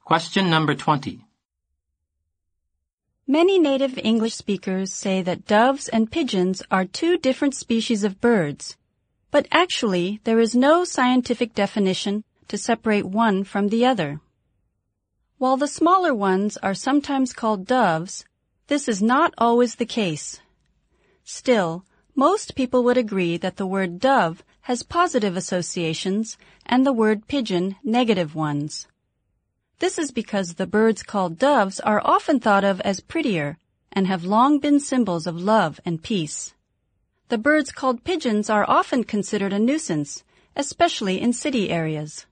Question number 20. Many native English speakers say that doves and pigeons are two different species of birds, but actually there is no scientific definition to separate one from the other. While the smaller ones are sometimes called doves, this is not always the case. Still, most people would agree that the word dove has positive associations and the word pigeon negative ones. This is because the birds called doves are often thought of as prettier and have long been symbols of love and peace. The birds called pigeons are often considered a nuisance, especially in city areas.